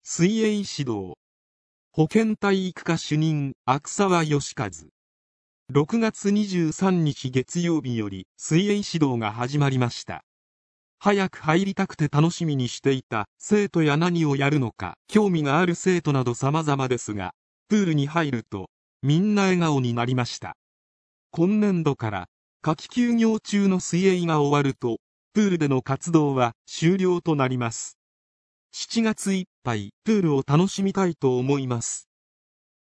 水泳指導。保健体育科主任、阿久澤義和。6月23日月曜日より水泳指導が始まりました。早く入りたくて楽しみにしていた生徒や何をやるのか興味がある生徒など様々ですが、プールに入るとみんな笑顔になりました。今年度から夏季休業中の水泳が終わると、プールでの活動は終了となります。7月いっぱいプールを楽しみたいと思います。